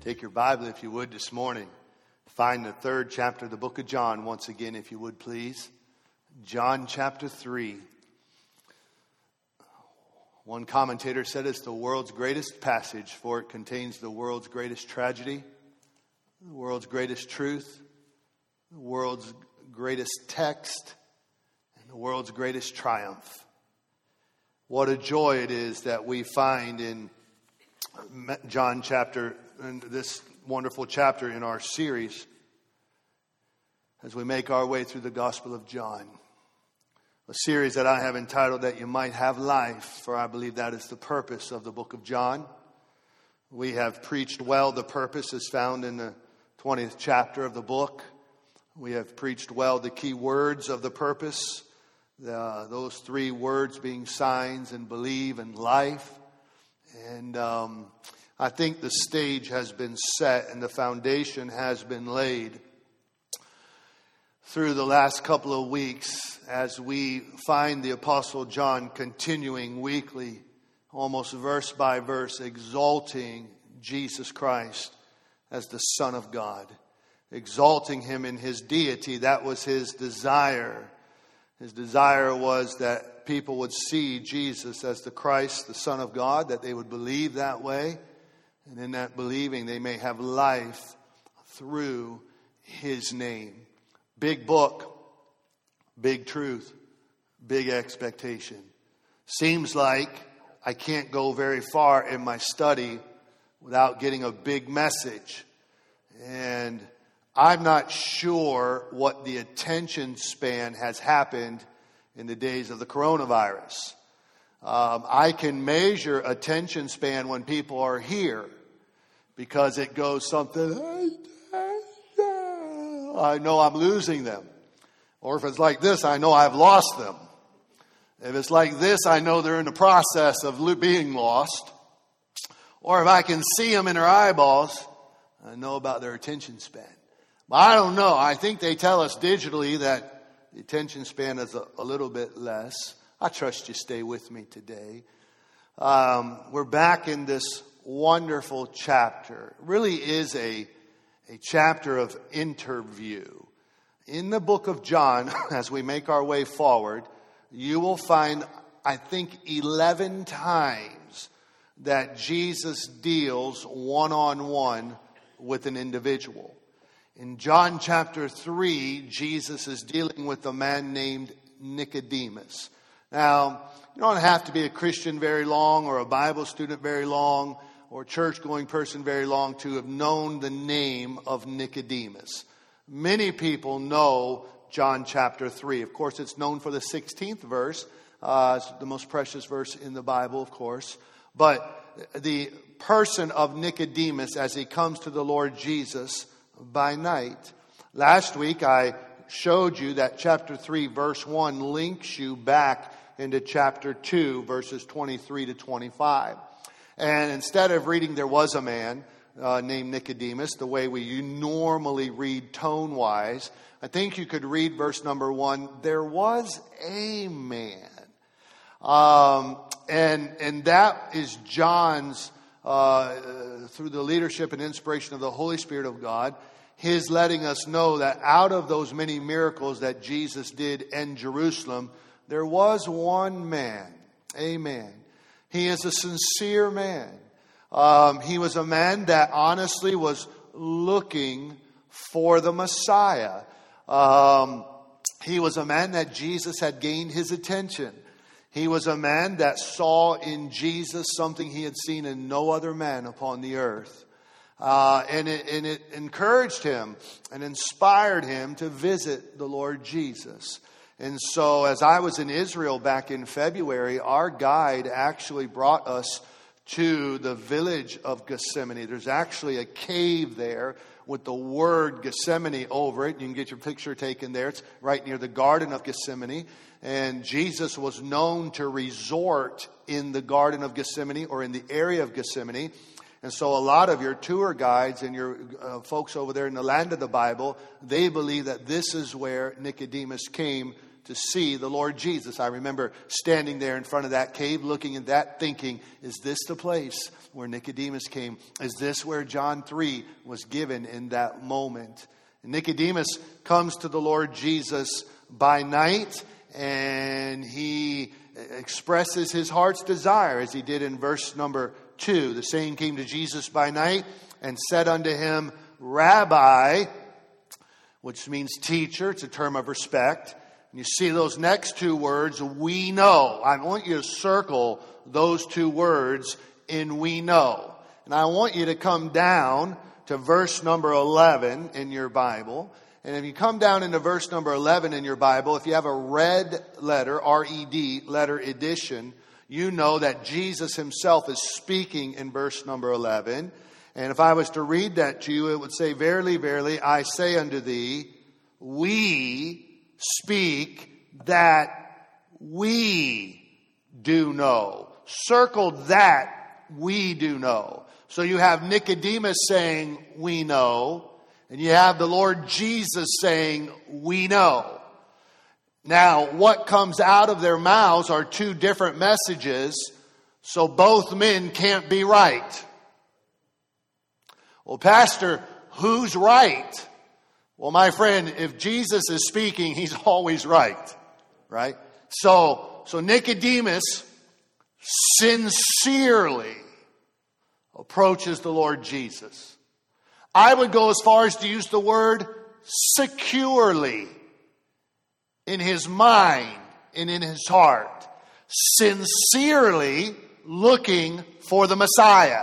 Take your Bible, if you would, this morning. Find the 3rd chapter of the book of John once again, if you would, please. John chapter 3. One commentator said it's the world's greatest passage, for it contains the world's greatest tragedy, the world's greatest truth, the world's greatest text, and the world's greatest triumph. What a joy it is that we find in John chapter, in this wonderful chapter in our series, as we make our way through the Gospel of John. A series that I have entitled That You Might Have Life, for I believe that is the purpose of the book of John. We have preached well the purpose is found in the 20th chapter of the book. We have preached well the key words of the purpose, those 3 words being signs and believe and life. And I think the stage has been set and the foundation has been laid through the last couple of weeks as we find the Apostle John continuing weekly, almost verse by verse, exalting Jesus Christ as the Son of God, exalting him in his deity. That was his desire. His desire was that people would see Jesus as the Christ, the Son of God, that they would believe that way. And in that believing, they may have life through his name. Big book, big truth, big expectation. Seems like I can't go very far in my study without getting a big message. And I'm not sure what the attention span has happened in the days of the coronavirus. I can measure attention span when people are here because it goes something, I know I'm losing them. Or if it's like this, I know I've lost them. If it's like this, I know they're in the process of being lost. Or if I can see them in their eyeballs, I know about their attention span. But I don't know. I think they tell us digitally that the attention span is a little bit less. I trust you stay with me today. We're back in this wonderful chapter. It really is a chapter of interview. In the book of John, as we make our way forward, you will find, I think, 11 times that Jesus deals one-on-one with an individual. In John chapter 3, Jesus is dealing with a man named Nicodemus. Now, you don't have to be a Christian very long or a Bible student very long or a church-going person very long to have known the name of Nicodemus. Many people know John chapter 3. Of course, it's known for the 16th verse. It's the most precious verse in the Bible, of course. But the person of Nicodemus as he comes to the Lord Jesus by night. Last week I showed you that chapter 3 verse 1 links you back into chapter 2 verses 23 to 25. And instead of reading there was a man named Nicodemus, the way we normally read tone-wise, I think you could read verse number 1, there was a man. And that is John's, through the leadership and inspiration of the Holy Spirit of God, his letting us know that out of those many miracles that Jesus did in Jerusalem, there was one man, a man. He is a sincere man. He was a man that honestly was looking for the Messiah. He was a man that Jesus had gained his attention. He was a man that saw in Jesus something he had seen in no other man upon the earth. And it encouraged him and inspired him to visit the Lord Jesus. And so as I was in Israel back in February, our guide actually brought us to the village of Gethsemane. There's actually a cave there with the word Gethsemane over it. You can get your picture taken there. It's right near the Garden of Gethsemane. And Jesus was known to resort in the Garden of Gethsemane or in the area of Gethsemane. And so a lot of your tour guides and your folks over there in the land of the Bible, they believe that this is where Nicodemus came to see the Lord Jesus. I remember standing there in front of that cave, looking at that, thinking, is this the place where Nicodemus came? Is this where John 3 was given in that moment? And Nicodemus comes to the Lord Jesus by night, and he expresses his heart's desire, as he did in verse number 2. The same came to Jesus by night and said unto him, Rabbi, which means teacher. It's a term of respect. And you see those next two words, we know. I want you to circle those two words in we know. And I want you to come down to verse number 11 in your Bible. And if you come down into verse number 11 in your Bible, if you have a red letter, R-E-D, letter edition, you know that Jesus himself is speaking in verse number 11. And if I was to read that to you, it would say, Verily, verily, I say unto thee, we speak that we do know. Circle that we do know. So you have Nicodemus saying, we know. And you have the Lord Jesus saying, we know. Now, what comes out of their mouths are two different messages, so both men can't be right. Well, Pastor, who's right? Well, my friend, if Jesus is speaking, he's always right. Right? So Nicodemus sincerely approaches the Lord Jesus. I would go as far as to use the word securely in his mind and in his heart. Sincerely looking for the Messiah.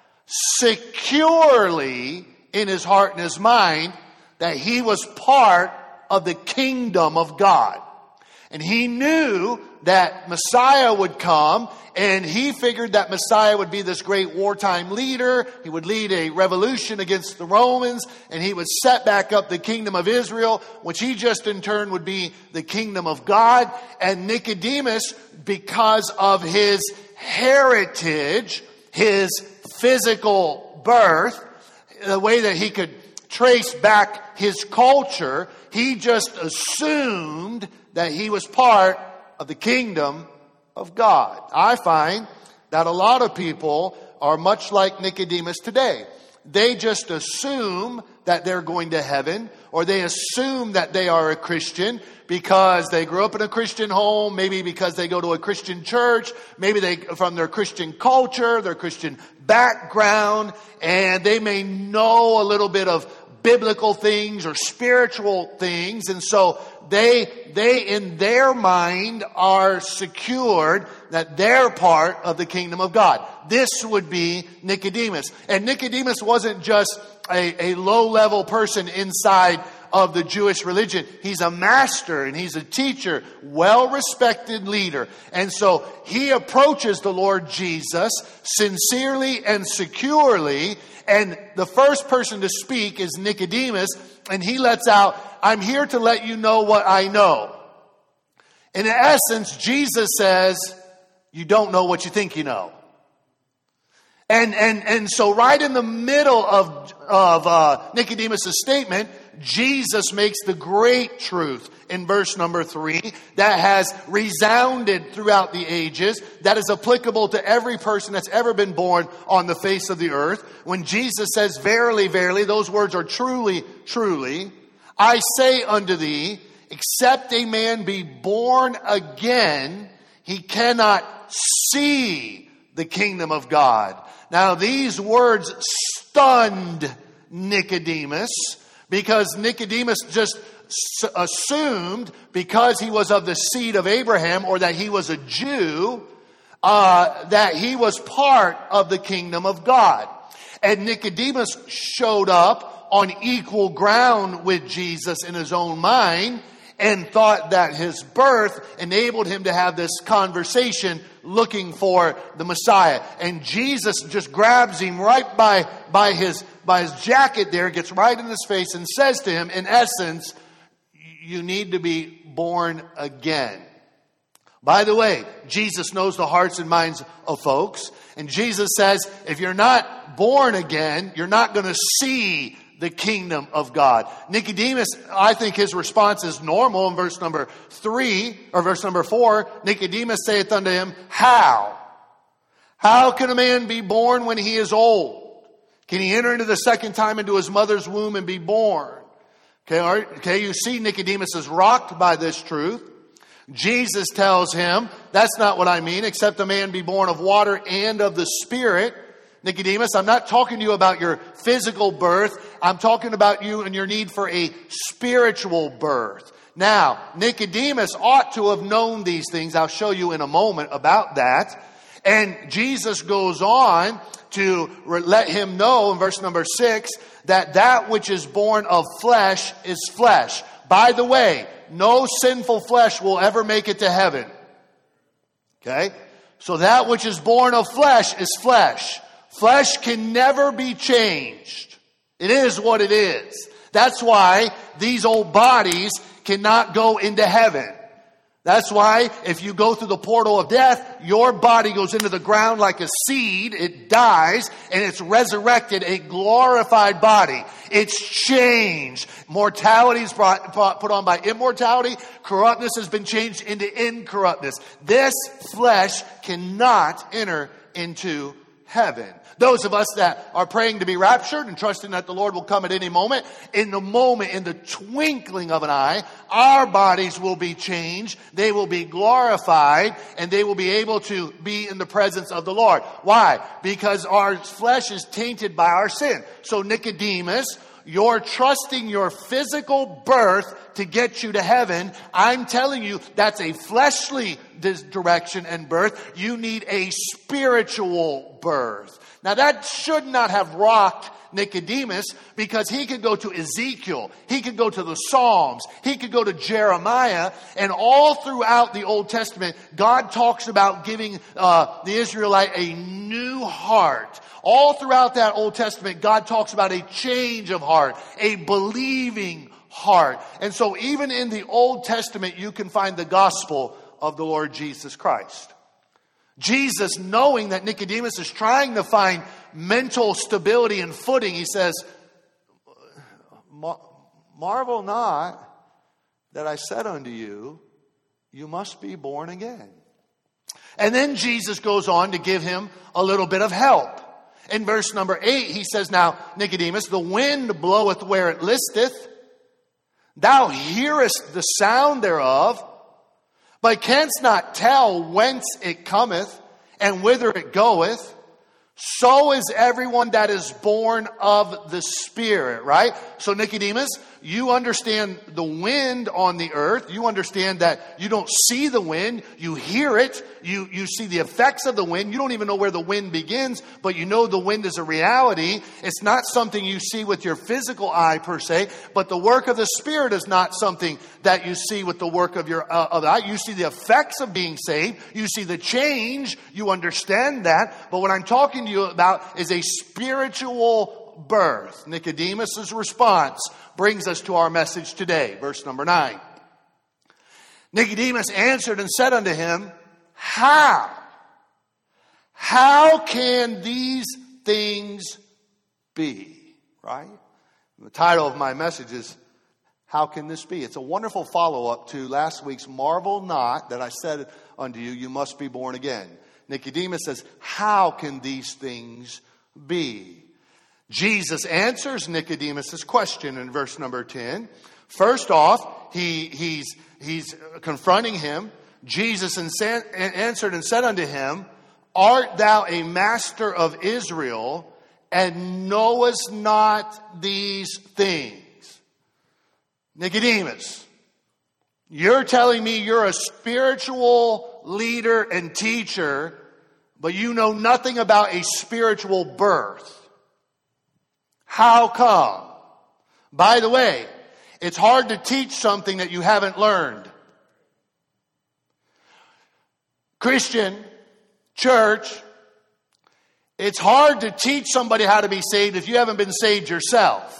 Securely in his heart and his mind that he was part of the kingdom of God. And he knew that Messiah would come, and he figured that Messiah would be this great wartime leader. He would lead a revolution against the Romans, and he would set back up the kingdom of Israel, which he just in turn would be the kingdom of God. And Nicodemus, because of his heritage, his physical birth, the way that he could trace back his culture, he just assumed that he was part of the kingdom of God. I find that a lot of people are much like Nicodemus today. They just assume that they're going to heaven, or they assume that they are a Christian because they grew up in a Christian home, maybe because they go to a Christian church, maybe they from their Christian culture, their Christian background, and they may know a little bit of biblical things or spiritual things, and so they in their mind are secured that they're part of the kingdom of God. This would be Nicodemus. And Nicodemus wasn't just a low-level person inside of the Jewish religion. He's a master and he's a teacher, well-respected leader. And so he approaches the Lord Jesus sincerely and securely. And the first person to speak is Nicodemus. And he lets out, I'm here to let you know what I know. In essence, Jesus says, you don't know what you think you know. And so right in the middle of Nicodemus' statement, Jesus makes the great truth in verse number 3 that has resounded throughout the ages, that is applicable to every person that's ever been born on the face of the earth. When Jesus says, verily, verily, those words are truly, truly. I say unto thee, except a man be born again, he cannot see the kingdom of God. Now these words stunned Nicodemus, because Nicodemus just assumed because he was of the seed of Abraham, or that he was a Jew, that he was part of the kingdom of God. And Nicodemus showed up on equal ground with Jesus in his own mind and thought that his birth enabled him to have this conversation looking for the Messiah. And Jesus just grabs him right by his jacket there, gets right in his face and says to him, in essence, you need to be born again. By the way, Jesus knows the hearts and minds of folks. And Jesus says, if you're not born again, you're not going to see the kingdom of God. Nicodemus, I think his response is normal in verse number 3 or verse number 4. Nicodemus saith unto him, How? How can a man be born when he is old? Can he enter into the second time into his mother's womb and be born? Okay, you see Nicodemus is rocked by this truth. Jesus tells him, that's not what I mean, except a man be born of water and of the Spirit. Nicodemus, I'm not talking to you about your physical birth. I'm talking about you and your need for a spiritual birth. Now, Nicodemus ought to have known these things. I'll show you in a moment about that. And Jesus goes on to let him know in verse number 6 that which is born of flesh is flesh. By the way, no sinful flesh will ever make it to heaven. Okay? So that which is born of flesh is flesh. Flesh can never be changed. It is what it is. That's why these old bodies cannot go into heaven. That's why if you go through the portal of death, your body goes into the ground like a seed. It dies and it's resurrected, a glorified body. It's changed. Mortality is put on by immortality. Corruptness has been changed into incorruptness. This flesh cannot enter into heaven. Those of us that are praying to be raptured and trusting that the Lord will come at any moment, in the twinkling of an eye, our bodies will be changed, they will be glorified, and they will be able to be in the presence of the Lord. Why? Because our flesh is tainted by our sin. So Nicodemus, you're trusting your physical birth to get you to heaven. I'm telling you, that's a fleshly direction and birth. You need a spiritual birth. Now that should not have rocked Nicodemus, because he could go to Ezekiel, he could go to the Psalms, he could go to Jeremiah, and all throughout the Old Testament, God talks about giving the Israelite a new heart. All throughout that Old Testament, God talks about a change of heart, a believing heart. And so even in the Old Testament, you can find the gospel of the Lord Jesus Christ. Jesus, knowing that Nicodemus is trying to find mental stability and footing, he says, marvel not that I said unto you, you must be born again. And then Jesus goes on to give him a little bit of help. In verse number 8, he says, Now, Nicodemus, the wind bloweth where it listeth. Thou hearest the sound thereof, but canst not tell whence it cometh and whither it goeth. So is everyone that is born of the Spirit, right? So Nicodemus, you understand the wind on the earth. You understand that you don't see the wind. You hear it. You see the effects of the wind. You don't even know where the wind begins, but you know the wind is a reality. It's not something you see with your physical eye per se, but the work of the Spirit is not something that you see with the work of your other eye. You see the effects of being saved. You see the change. You understand that. But what I'm talking to you about is a spiritual birth. Nicodemus' response brings us to our message today. Verse number 9. Nicodemus answered and said unto him, How? How can these things be? Right? The title of my message is, How can this be? It's a wonderful follow-up to last week's marvel not that I said unto you, you must be born again. Nicodemus says, how can these things be? Jesus answers Nicodemus' question in verse number 10. First off, he's confronting him. Jesus answered and said unto him, Art thou a master of Israel, and knowest not these things? Nicodemus, you're telling me you're a spiritual leader and teacher, but you know nothing about a spiritual birth. How come? By the way, it's hard to teach something that you haven't learned. Christian, church, it's hard to teach somebody how to be saved if you haven't been saved yourself.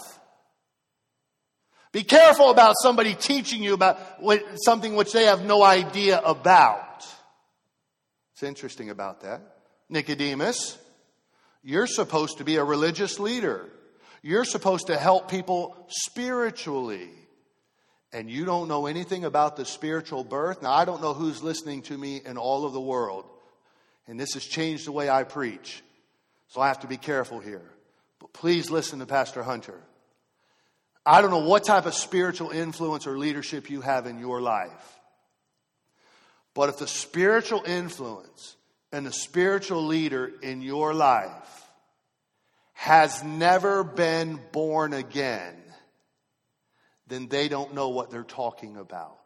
Be careful about somebody teaching you about something which they have no idea about. It's interesting about that. Nicodemus, you're supposed to be a religious leader. You're supposed to help people spiritually. And you don't know anything about the spiritual birth. Now, I don't know who's listening to me in all of the world. And this has changed the way I preach. So I have to be careful here. But please listen to Pastor Hunter. I don't know what type of spiritual influence or leadership you have in your life. But if the spiritual influence and the spiritual leader in your life has never been born again, then they don't know what they're talking about.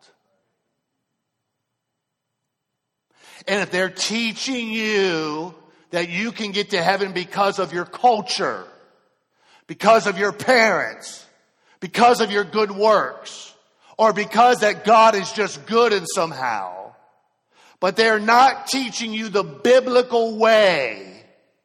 And if they're teaching you that you can get to heaven because of your culture, because of your parents, because of your good works, or because that God is just good and somehow, but they're not teaching you the biblical way,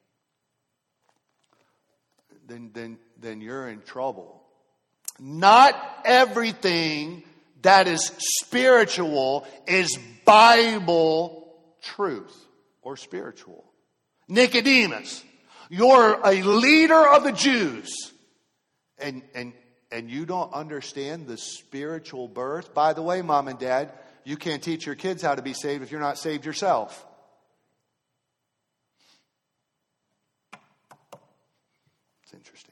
then you're in trouble. Not everything that is spiritual is Bible truth or spiritual. Nicodemus, you're a leader of the Jews, and you don't understand the spiritual birth. By the way, Mom and Dad, you can't teach your kids how to be saved if you're not saved yourself. It's interesting.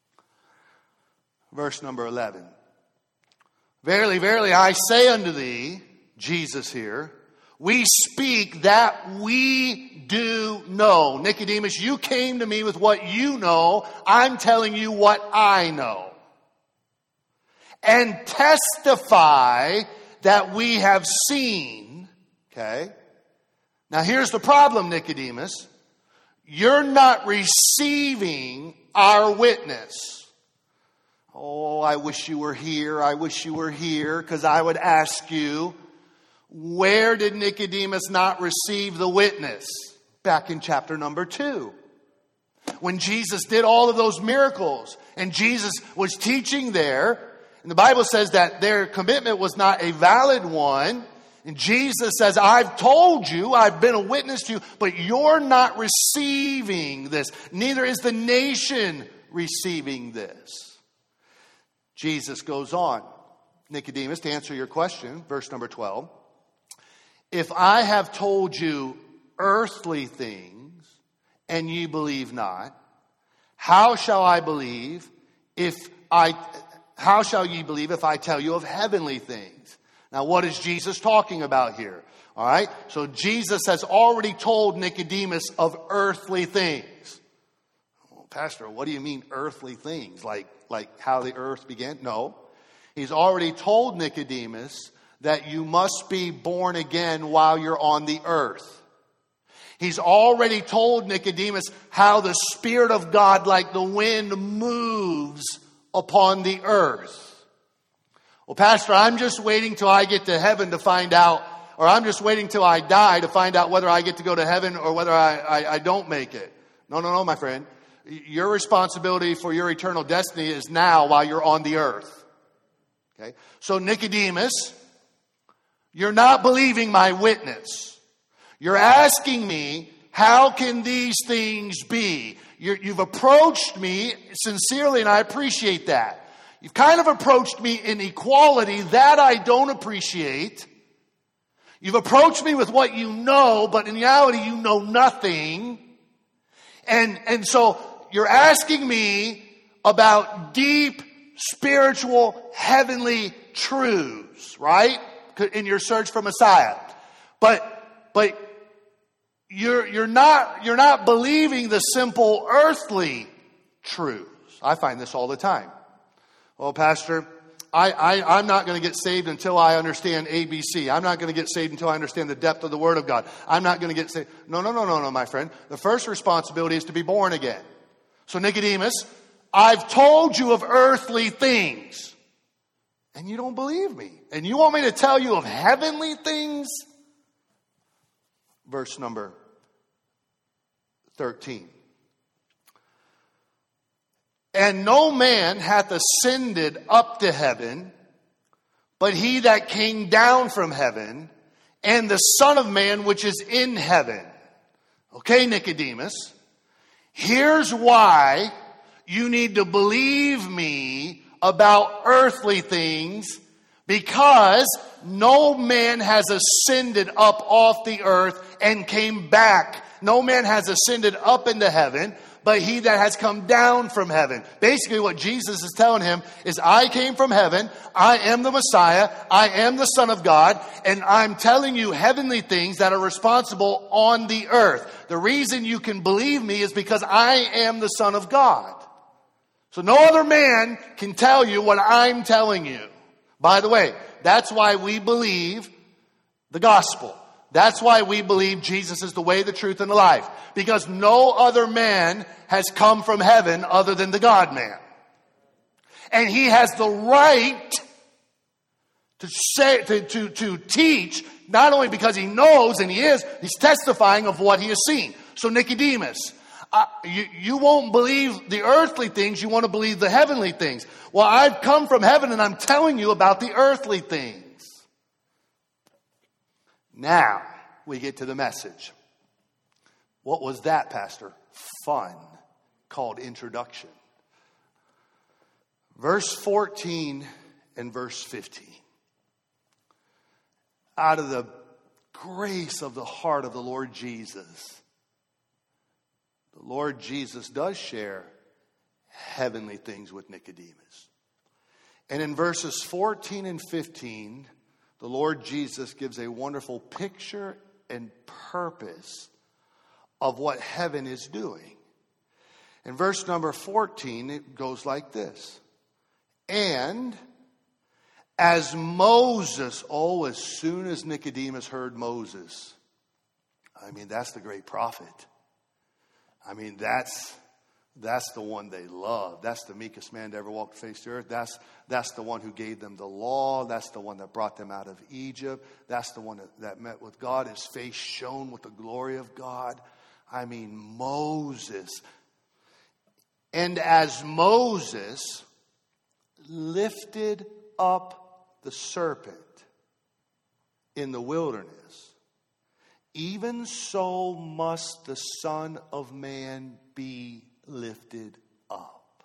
Verse number 11. Verily, verily, I say unto thee, Jesus here, we speak that we do know. Nicodemus, you came to me with what you know. I'm telling you what I know. And testify that we have seen. Okay? Now here's the problem, Nicodemus. You're not receiving our witness. Oh, I wish you were here. I wish you were here, because I would ask you, where did Nicodemus not receive the witness? Back in chapter number 2. When Jesus did all of those miracles and Jesus was teaching there, and the Bible says that their commitment was not a valid one. And Jesus says, I've told you, I've been a witness to you, but you're not receiving this. Neither is the nation receiving this. Jesus goes on, Nicodemus, to answer your question, verse number 12. If I have told you earthly things and ye believe not, how shall ye believe if I tell you of heavenly things? Now, what is Jesus talking about here? All right. So Jesus has already told Nicodemus of earthly things. Well, Pastor, what do you mean earthly things? Like how the earth began? No. He's already told Nicodemus that you must be born again while you're on the earth. He's already told Nicodemus how the Spirit of God, like the wind, moves upon the earth. Well, Pastor, I'm just waiting till I get to heaven to find out, or I'm just waiting till I die to find out whether I get to go to heaven or whether I don't make it. No, my friend. Your responsibility for your eternal destiny is now while you're on the earth. Okay? So Nicodemus, you're not believing my witness. You're asking me, how can these things be? You've approached me sincerely, and I appreciate that. You've kind of approached me in equality. That I don't appreciate. You've approached me with what you know, but in reality you know nothing. And so you're asking me about deep, spiritual, heavenly truths, right? In your search for Messiah. But you're not believing the simple earthly truths. I find this all the time. Well, Pastor, I'm not going to get saved until I understand ABC. I'm not going to get saved until I understand the depth of the Word of God. I'm not going to get saved. No, my friend. The first responsibility is to be born again. So Nicodemus, I've told you of earthly things, and you don't believe me. And you want me to tell you of heavenly things? Verse number 13. And no man hath ascended up to heaven, but he that came down from heaven, and the Son of Man which is in heaven. Okay, Nicodemus, here's why you need to believe me about earthly things, because no man has ascended up off the earth and came back. No man has ascended up into heaven, but he that has come down from heaven. Basically what Jesus is telling him is, I came from heaven, I am the Messiah, I am the Son of God, and I'm telling you heavenly things that are responsible on the earth. The reason you can believe me is because I am the Son of God. So no other man can tell you what I'm telling you. By the way, that's why we believe the gospel. That's why we believe Jesus is the way, the truth, and the life. Because no other man has come from heaven other than the God-man. And he has the right to teach, not only because he knows, and he's testifying of what he has seen. So Nicodemus, you won't believe the earthly things, you want to believe the heavenly things. Well, I've come from heaven and I'm telling you about the earthly things. Now, we get to the message. What was that, Pastor? Fun, called introduction. Verse 14 and verse 15. Out of the grace of the heart of the Lord Jesus, the Lord Jesus does share heavenly things with Nicodemus. And in verses 14 and 15, the Lord Jesus gives a wonderful picture and purpose of what heaven is doing. In verse number 14, it goes like this. And as Moses, as soon as Nicodemus heard Moses, that's the great prophet. That's the one they love. That's the meekest man to ever walk the face of the earth. That's the one who gave them the law. That's the one that brought them out of Egypt. That's the one that met with God. His face shone with the glory of God. Moses. And as Moses lifted up the serpent in the wilderness, even so must the Son of Man be lifted up.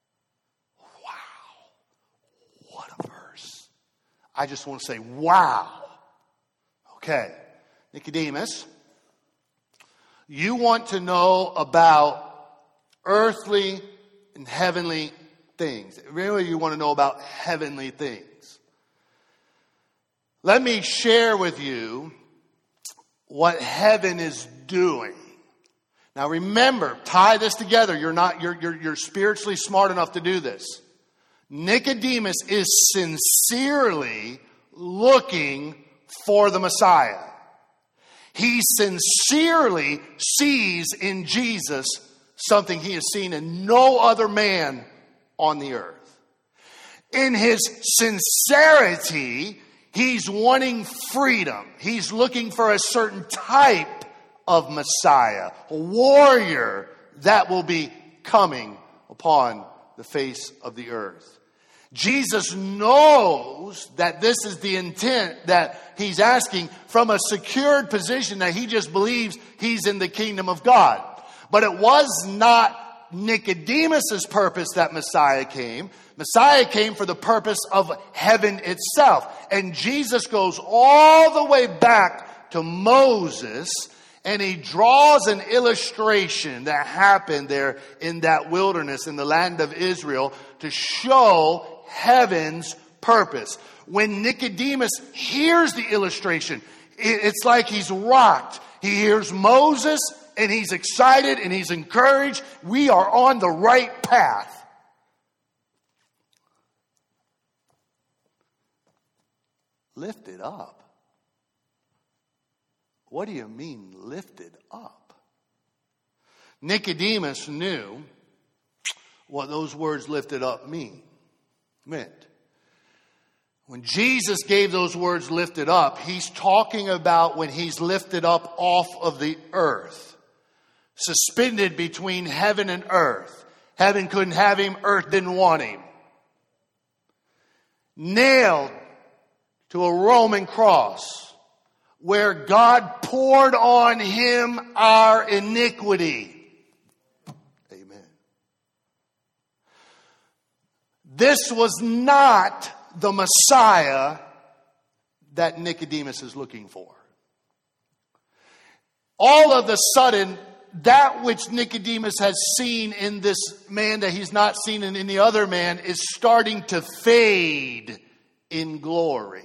Wow. What a verse. I just want to say, wow. Okay. Nicodemus, you want to know about earthly and heavenly things. Really, you want to know about heavenly things. Let me share with you what heaven is doing. Now remember, tie this together. You're spiritually smart enough to do this. Nicodemus is sincerely looking for the Messiah. He sincerely sees in Jesus something he has seen in no other man on the earth. In his sincerity, he's wanting freedom. He's looking for a certain type of Messiah, a warrior that will be coming upon the face of the earth. Jesus knows that this is the intent that he's asking from a secured position that he just believes he's in the kingdom of God. But it was not Nicodemus's purpose that Messiah came. Messiah came for the purpose of heaven itself. And Jesus goes all the way back to Moses, and he draws an illustration that happened there in that wilderness in the land of Israel to show heaven's purpose. When Nicodemus hears the illustration, it's like he's rocked. He hears Moses and he's excited and he's encouraged. We are on the right path. Lifted up. What do you mean lifted up? Nicodemus knew what those words lifted up meant. When Jesus gave those words lifted up, he's talking about when he's lifted up off of the earth. Suspended between heaven and earth. Heaven couldn't have him, earth didn't want him. Nailed to a Roman cross, where God poured on him our iniquity. Amen. This was not the Messiah that Nicodemus is looking for. All of a sudden, that which Nicodemus has seen in this man that he's not seen in any other man is starting to fade in glory.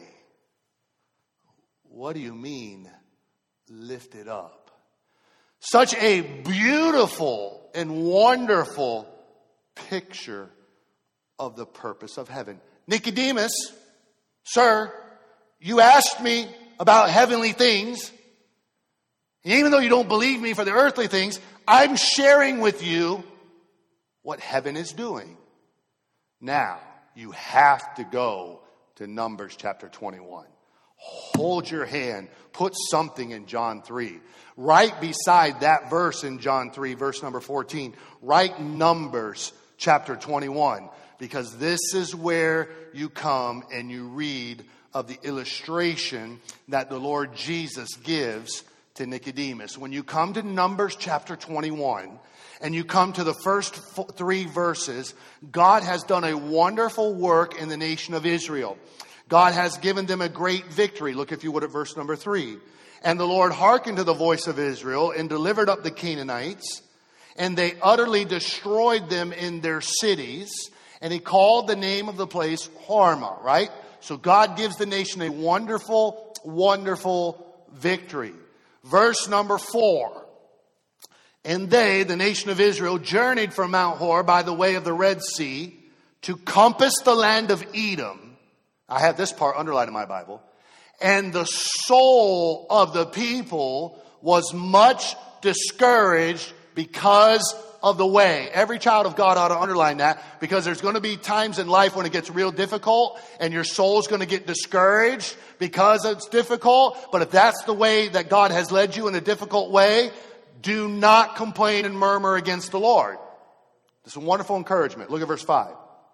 What do you mean, lifted up? Such a beautiful and wonderful picture of the purpose of heaven. Nicodemus, sir, you asked me about heavenly things. And even though you don't believe me for the earthly things, I'm sharing with you what heaven is doing. Now, you have to go to Numbers chapter 21. Hold your hand. Put something in John 3. Right beside that verse in John 3, verse number 14, write Numbers chapter 21. Because this is where you come and you read of the illustration that the Lord Jesus gives to Nicodemus. When you come to Numbers chapter 21 and you come to the first 3 verses, God has done a wonderful work in the nation of Israel. God has given them a great victory. Look, if you would, at verse number 3. And the Lord hearkened to the voice of Israel and delivered up the Canaanites, and they utterly destroyed them in their cities. And he called the name of the place Hormah, right? So God gives the nation a wonderful, wonderful victory. Verse number 4. And they, the nation of Israel, journeyed from Mount Hor by the way of the Red Sea to compass the land of Edom. I have this part underlined in my Bible. And the soul of the people was much discouraged because of the way. Every child of God ought to underline that, because there's going to be times in life when it gets real difficult and your soul's going to get discouraged because it's difficult. But if that's the way that God has led you in a difficult way, do not complain and murmur against the Lord. This is a wonderful encouragement. Look at verse 5.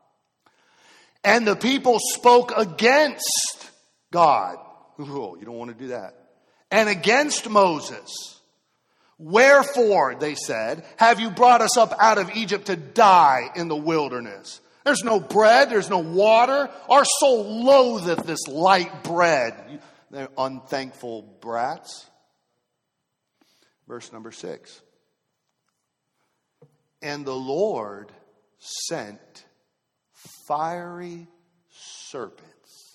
And the people spoke against God. Ooh, you don't want to do that. And against Moses. Wherefore, they said, have you brought us up out of Egypt to die in the wilderness? There's no bread, there's no water. Our soul loatheth this light bread. They're unthankful brats. Verse number 6. And the Lord sent fiery serpents.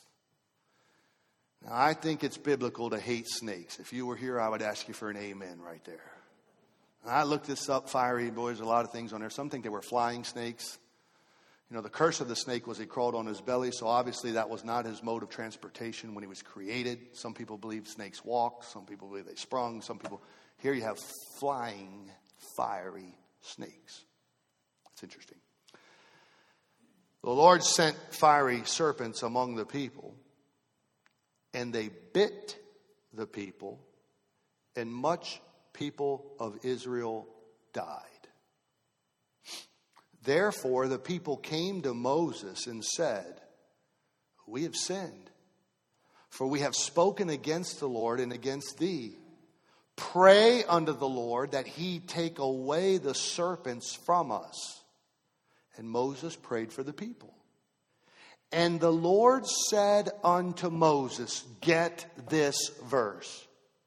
Now, I think it's biblical to hate snakes. If you were here, I would ask you for an amen right there. I looked this up, fiery, boys, a lot of things on there. Some think they were flying snakes. You know, the curse of the snake was he crawled on his belly, so obviously that was not his mode of transportation when he was created. Some people believe snakes walk. Some people believe they sprung. Some people... Here you have flying, fiery snakes. It's interesting. The Lord sent fiery serpents among the people, and they bit the people, and much people of Israel died. Therefore, the people came to Moses and said, we have sinned, for we have spoken against the Lord and against thee. Pray unto the Lord that he take away the serpents from us. And Moses prayed for the people. And the Lord said unto Moses, get this verse.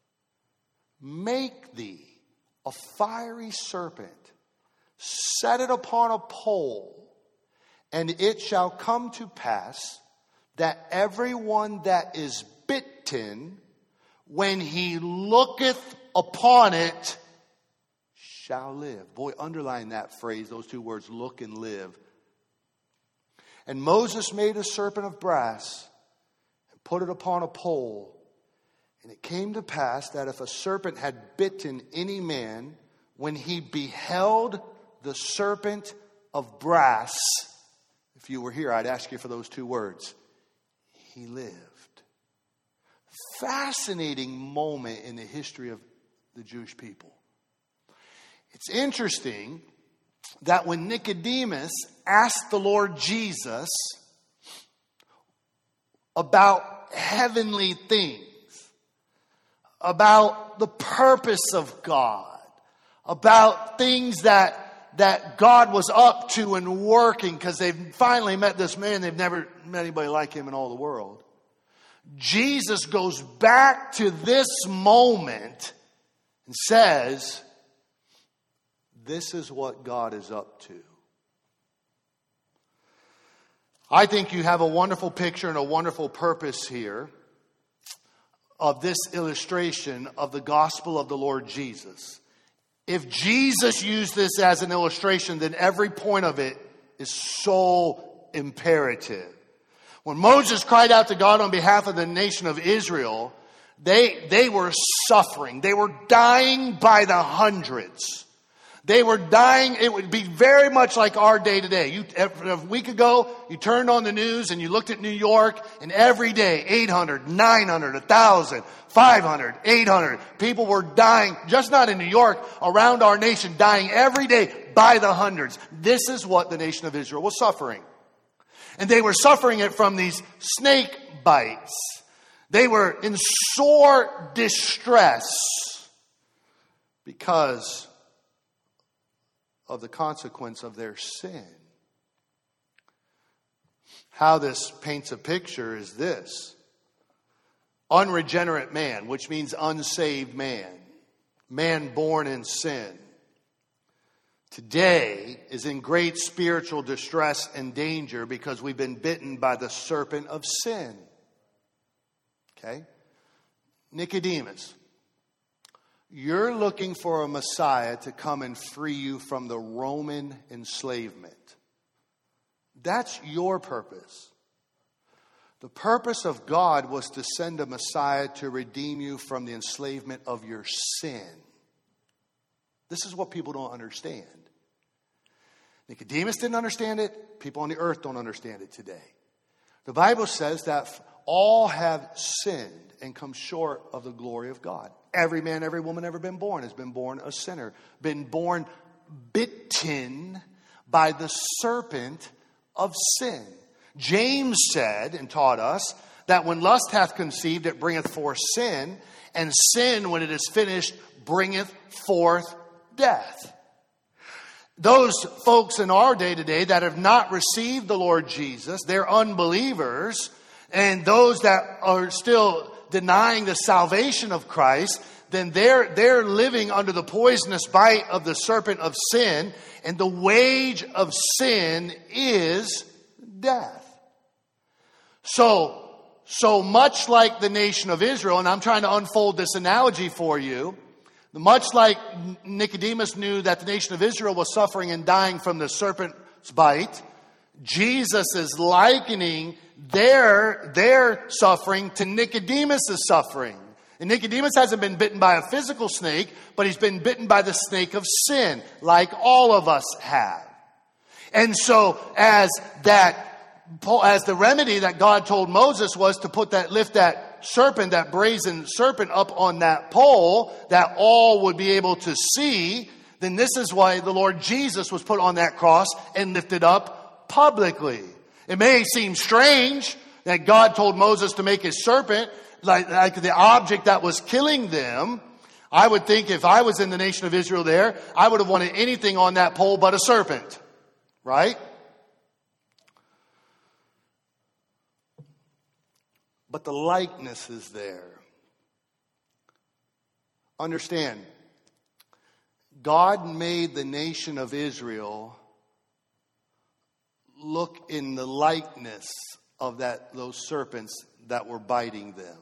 Make thee a fiery serpent, set it upon a pole, and it shall come to pass that everyone that is bitten, when he looketh upon it, shall live. Boy, underline that phrase, those 2 words, look and live. And Moses made a serpent of brass and put it upon a pole. And it came to pass that if a serpent had bitten any man, when he beheld the serpent of brass, if you were here, I'd ask you for those 2 words, he lived. Fascinating moment in the history of the Jewish people. It's interesting that when Nicodemus asked the Lord Jesus about heavenly things, about the purpose of God, about things that that God was up to and working, because they've finally met this man. They've never met anybody like him in all the world. Jesus goes back to this moment and says, this is what God is up to. I think you have a wonderful picture and a wonderful purpose here of this illustration of the gospel of the Lord Jesus. If Jesus used this as an illustration, then every point of it is so imperative. When Moses cried out to God on behalf of the nation of Israel, they were suffering. They were dying by the hundreds. They were dying. It would be very much like our day today. A week ago, you turned on the news and you looked at New York, and every day, 800, 900, 1,000, 500, 800 people were dying, just not in New York, around our nation, dying every day by the hundreds. This is what the nation of Israel was suffering. And they were suffering it from these snake bites. They were in sore distress because of the consequence of their sin. How this paints a picture is this. Unregenerate man, which means unsaved man. Man born in sin. Today is in great spiritual distress and danger because we've been bitten by the serpent of sin. Okay? Nicodemus, you're looking for a Messiah to come and free you from the Roman enslavement. That's your purpose. The purpose of God was to send a Messiah to redeem you from the enslavement of your sin. This is what people don't understand. Nicodemus didn't understand it. People on the earth don't understand it today. The Bible says that all have sinned and come short of the glory of God. Every man, every woman ever been born has been born a sinner. Been born bitten by the serpent of sin. James said and taught us that when lust hath conceived, it bringeth forth sin. And sin, when it is finished, bringeth forth death. Those folks in our day today that have not received the Lord Jesus, they're unbelievers. And those that are still denying the salvation of Christ, then they're living under the poisonous bite of the serpent of sin. And the wage of sin is death. So much like the nation of Israel, and I'm trying to unfold this analogy for you, much like Nicodemus knew that the nation of Israel was suffering and dying from the serpent's bite, Jesus is likening their suffering to Nicodemus' suffering. And Nicodemus hasn't been bitten by a physical snake, but he's been bitten by the snake of sin, like all of us have. And so as the remedy that God told Moses was to lift that serpent, that brazen serpent up on that pole that all would be able to see, then this is why the Lord Jesus was put on that cross and lifted up publicly. It may seem strange that God told Moses to make his serpent like the object that was killing them. I would think if I was in the nation of Israel there, I would have wanted anything on that pole but a serpent. Right? But the likeness is there. Understand, God made the nation of Israel look in the likeness of those serpents that were biting them.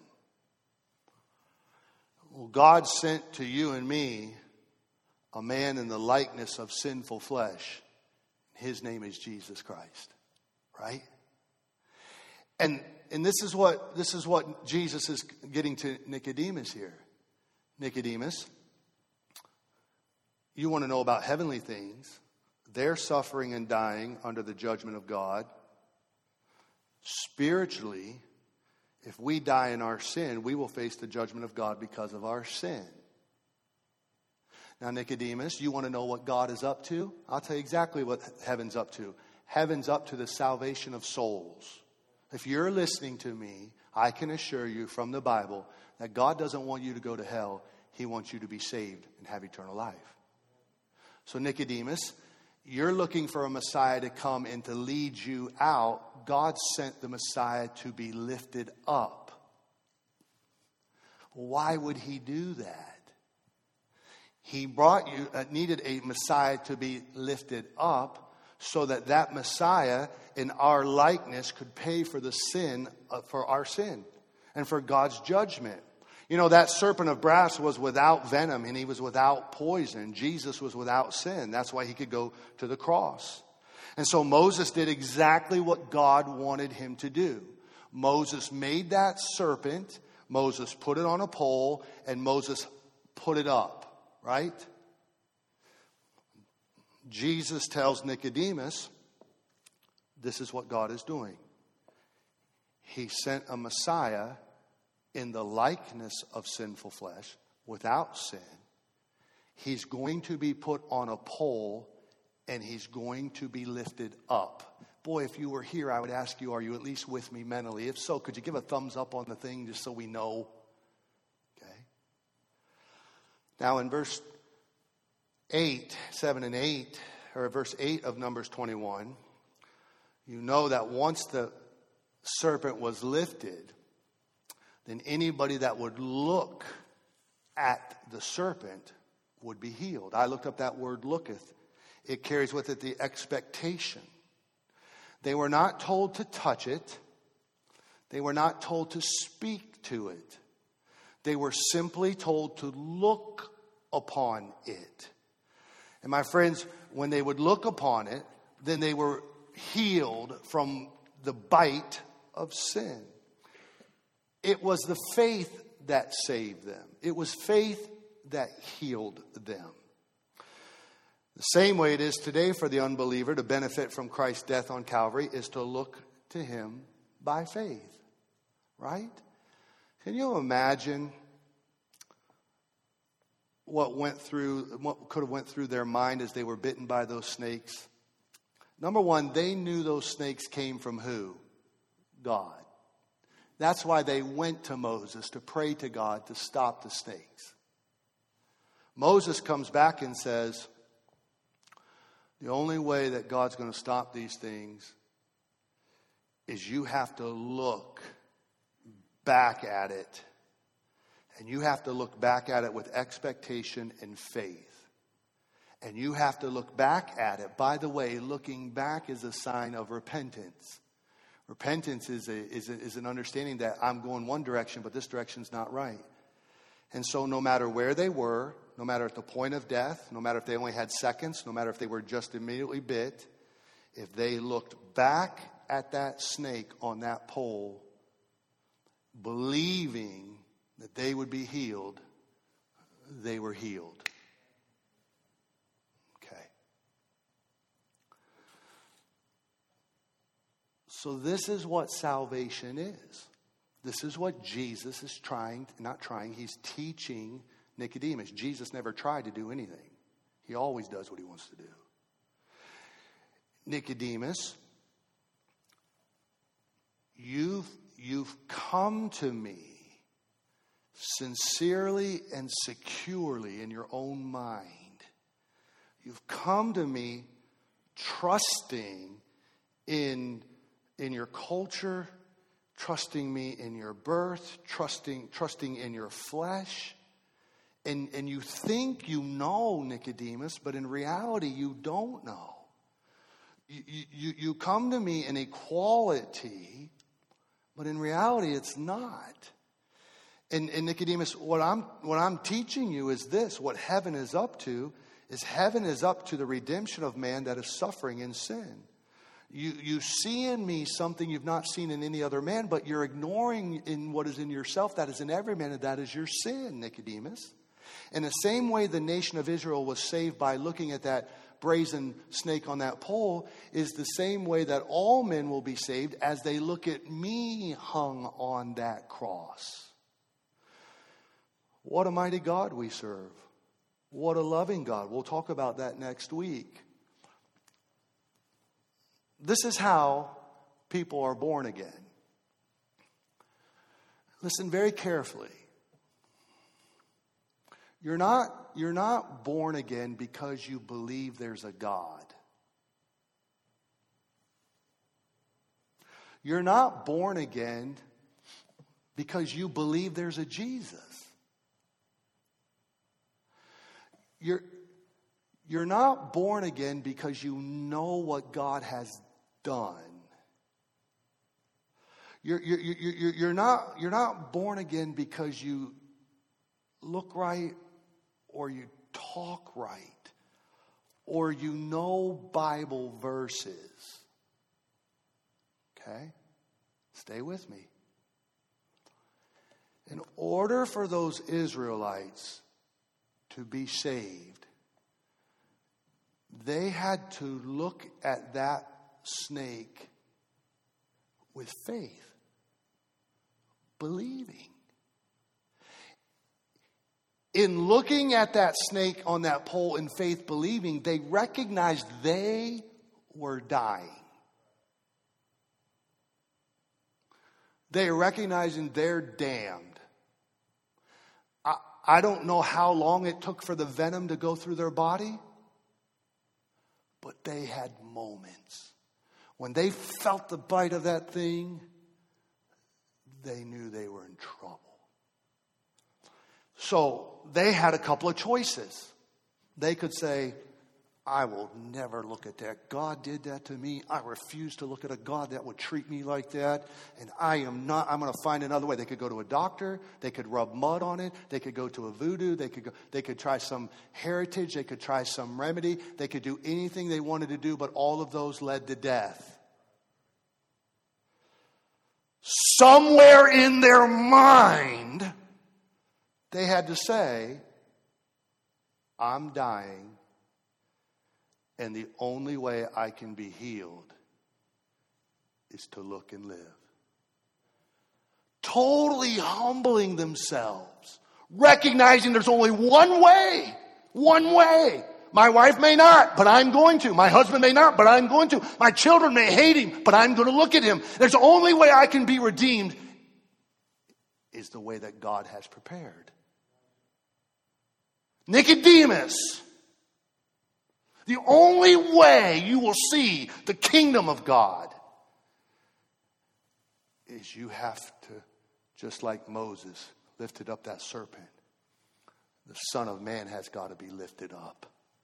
Well, God sent to you and me a man in the likeness of sinful flesh. His name is Jesus Christ. Right? And this is what Jesus is getting to Nicodemus here. Nicodemus, you want to know about heavenly things. They're suffering and dying under the judgment of God. Spiritually, if we die in our sin, we will face the judgment of God because of our sin. Now, Nicodemus, you want to know what God is up to? I'll tell you exactly what heaven's up to. Heaven's up to the salvation of souls. If you're listening to me, I can assure you from the Bible that God doesn't want you to go to hell. He wants you to be saved and have eternal life. So Nicodemus, You're looking for a Messiah to come and to lead you out. God sent the Messiah to be lifted up. Why would he do that? He needed a Messiah to be lifted up so that that Messiah in our likeness could pay for the sin, for our sin and for God's judgment. You know, that serpent of brass was without venom and he was without poison. Jesus was without sin. That's why he could go to the cross. And so Moses did exactly what God wanted him to do. Moses made that serpent. Moses put it on a pole and Moses put it up. Right? Jesus tells Nicodemus, this is what God is doing. He sent a Messiah in the likeness of sinful flesh, without sin. He's going to be put on a pole and he's going to be lifted up. Boy, if you were here, I would ask you, are you at least with me mentally? If so, could you give a thumbs up on the thing just so we know? Okay. Now in verse 7 and 8, or verse 8 of Numbers 21, you know that once the serpent was lifted, then anybody that would look at the serpent would be healed. I looked up that word looketh. It carries with it the expectation. They were not told to touch it. They were not told to speak to it. They were simply told to look upon it. And my friends, when they would look upon it, then they were healed from the bite of sin. It was the faith that saved them. It was faith that healed them. The same way it is today for the unbeliever to benefit from Christ's death on Calvary is to look to him by faith. Right? Can you imagine what could have went through their mind as they were bitten by those snakes? Number one, they knew those snakes came from who? God. That's why they went to Moses to pray to God to stop the snakes. Moses comes back and says, the only way that God's going to stop these things is you have to look back at it. And you have to look back at it with expectation and faith. And you have to look back at it. By the way, looking back is a sign of repentance. Repentance is an understanding that I'm going one direction, but this direction's not right. And so no matter where they were, no matter at the point of death, no matter if they only had seconds, no matter if they were just immediately bit, if they looked back at that snake on that pole, believing that they would be healed, they were healed. Okay. So this is what salvation is. This is what Jesus is he's teaching Nicodemus. Jesus never tried to do anything. He always does what he wants to do. Nicodemus, you've come to me sincerely and securely in your own mind. You've come to me trusting in your culture, trusting me in your birth, trusting in your flesh. And you think you know, Nicodemus, but in reality you don't know. You come to me in equality, but in reality it's not. And Nicodemus, what I'm teaching you is this. What heaven is up to is the redemption of man that is suffering in sin. You see in me something you've not seen in any other man, but you're ignoring in what is in yourself that is in every man, and that is your sin, Nicodemus. In the same way the nation of Israel was saved by looking at that brazen snake on that pole is the same way that all men will be saved as they look at me hung on that cross. What a mighty God we serve. What a loving God. We'll talk about that next week. This is how people are born again. Listen very carefully. You're not born again because you believe there's a God. You're not born again because you believe there's a Jesus. You're not born again because you know what God has done. You're not born again because you look right or you talk right or you know Bible verses. Okay? Stay with me. In order for those Israelites to be saved, they had to look at that snake with faith, believing. In looking at that snake on that pole in faith, believing, they recognized they were dying. They are recognizing they're damned. I don't know how long it took for the venom to go through their body, but they had moments. When they felt the bite of that thing, they knew they were in trouble. So they had a couple of choices. They could say, I will never look at that. God did that to me. I refuse to look at a God that would treat me like that. And I'm going to find another way. They could go to a doctor. They could rub mud on it. They could go to a voodoo. They could try some heritage. They could try some remedy. They could do anything they wanted to do, but all of those led to death. Somewhere in their mind, they had to say, I'm dying. And the only way I can be healed is to look and live. Totally humbling themselves. Recognizing there's only one way. One way. My wife may not, but I'm going to. My husband may not, but I'm going to. My children may hate him, but I'm going to look at him. There's the only way I can be redeemed is the way that God has prepared. Nicodemus. The only way you will see the kingdom of God is you have to, just like Moses lifted up that serpent, the Son of Man has got to be lifted up.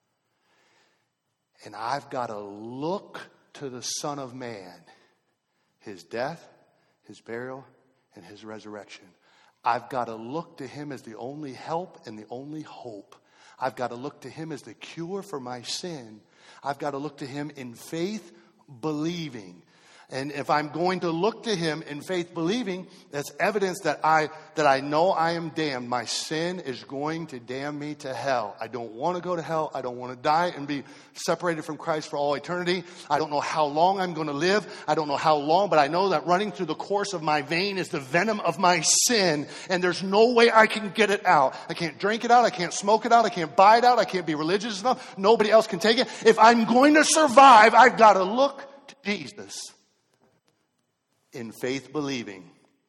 And I've got to look to the Son of Man, his death, his burial, and his resurrection. I've got to look to him as the only help and the only hope. I've got to look to him as the cure for my sin. I've got to look to him in faith, believing. And if I'm going to look to him in faith, believing, that's evidence that I know I am damned. My sin is going to damn me to hell. I don't want to go to hell. I don't want to die and be separated from Christ for all eternity. I don't know how long I'm going to live. I don't know how long, but I know that running through the course of my vein is the venom of my sin, and there's no way I can get it out. I can't drink it out. I can't smoke it out. I can't buy it out. I can't be religious enough. Nobody else can take it. If I'm going to survive, I've got to look to Jesus. In faith believing.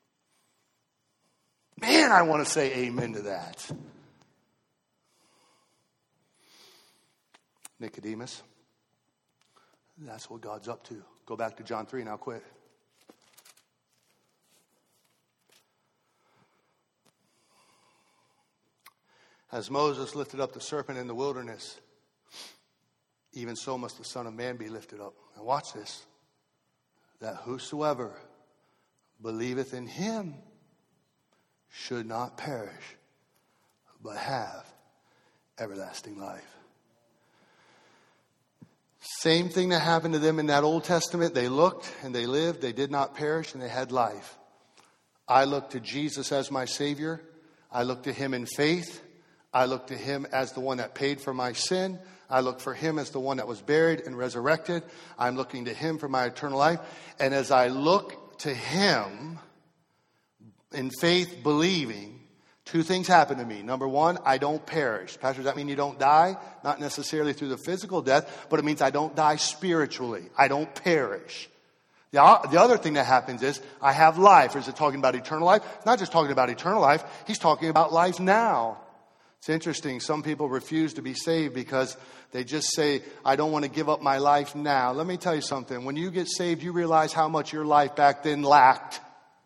Man, I want to say amen to that. Nicodemus, that's what God's up to. Go back to John 3 and I'll quit. As Moses lifted up the serpent in the wilderness, even so must the Son of Man be lifted up. And watch this. That whosoever believeth in him should not perish, but have everlasting life. Same thing that happened to them in that Old Testament. They looked and they lived. They did not perish and they had life. I look to Jesus as my Savior. I look to him in faith. I look to him as the one that paid for my sin. I look for him as the one that was buried and resurrected. I'm looking to him for my eternal life. And as I look to him in faith believing, two things happen to me. Number one, I don't perish. Pastor, does that mean you don't die? Not necessarily through the physical death, but it means I don't die spiritually. I don't perish. The other thing that happens is I have life. Is it talking about eternal life? It's not just talking about eternal life. He's talking about life now. It's interesting. Some people refuse to be saved because they just say, I don't want to give up my life now. Let me tell you something. When you get saved, you realize how much your life back then lacked.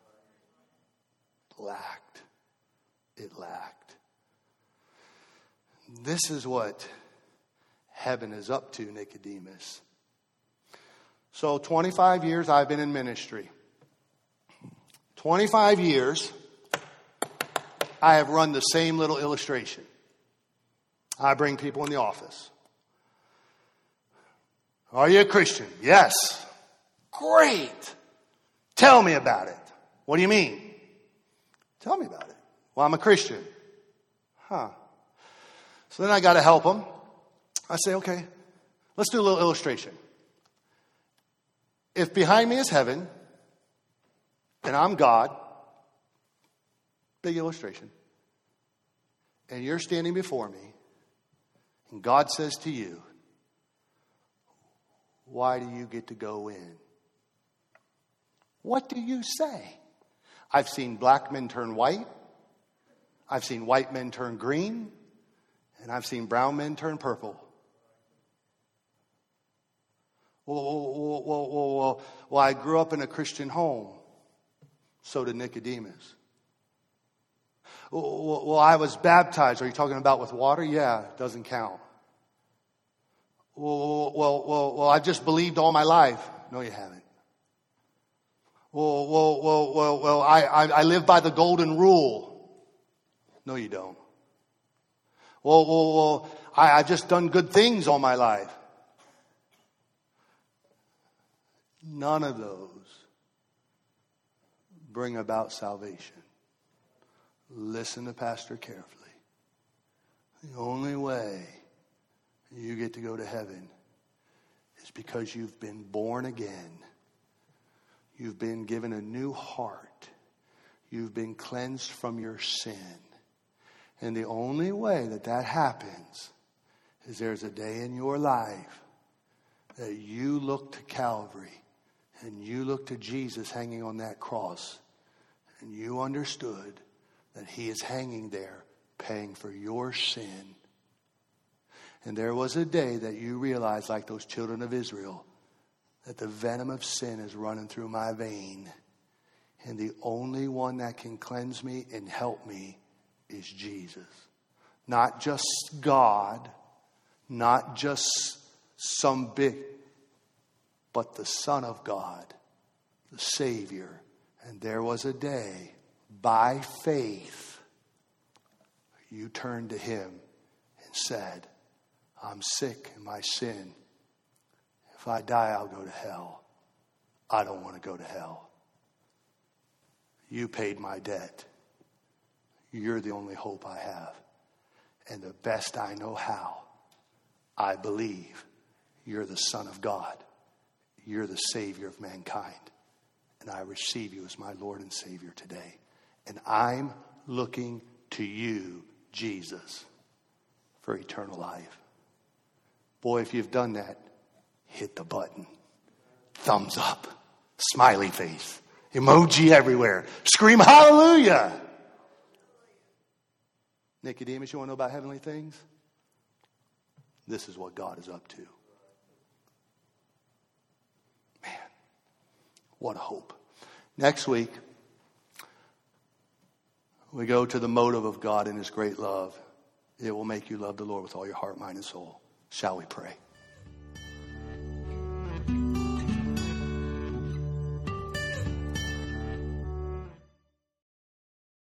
It lacked. This is what heaven is up to, Nicodemus. So 25 years I've been in ministry. 25 years I have run the same little illustration. I bring people in the office. Are you a Christian? Yes. Great. Tell me about it. What do you mean? Tell me about it. Well, I'm a Christian. So then I got to help them. I say, okay, let's do a little illustration. If behind me is heaven and I'm God, big illustration, and you're standing before me, and God says to you, why do you get to go in? What do you say? I've seen black men turn white. I've seen white men turn green. And I've seen brown men turn purple. Well, I grew up in a Christian home. So did Nicodemus. Well, I was baptized. Are you talking about with water? Yeah, it doesn't count. Well, I've just believed all my life. No, you haven't. Well, I live by the golden rule. No, you don't. Well, I've just done good things all my life. None of those bring about salvation. Listen to Pastor carefully. The only way you get to go to heaven is because you've been born again. You've been given a new heart. You've been cleansed from your sin. And the only way that happens is there's a day in your life that you look to Calvary and you look to Jesus hanging on that cross and you understood that he is hanging there paying for your sin. And there was a day that you realized, like those children of Israel, that the venom of sin is running through my vein. And the only one that can cleanse me and help me is Jesus. Not just God, not just some big, but the Son of God, the Savior. And there was a day, by faith, you turned to him and said, I'm sick in my sin. If I die, I'll go to hell. I don't want to go to hell. You paid my debt. You're the only hope I have. And the best I know how, I believe you're the Son of God. You're the Savior of mankind. And I receive you as my Lord and Savior today. And I'm looking to you, Jesus, for eternal life. Boy, if you've done that, hit the button. Thumbs up. Smiley face. Emoji everywhere. Scream hallelujah. Nicodemus, you want to know about heavenly things? This is what God is up to. Man, what a hope. Next week, we go to the motive of God in his great love. It will make you love the Lord with all your heart, mind, and soul. Shall we pray?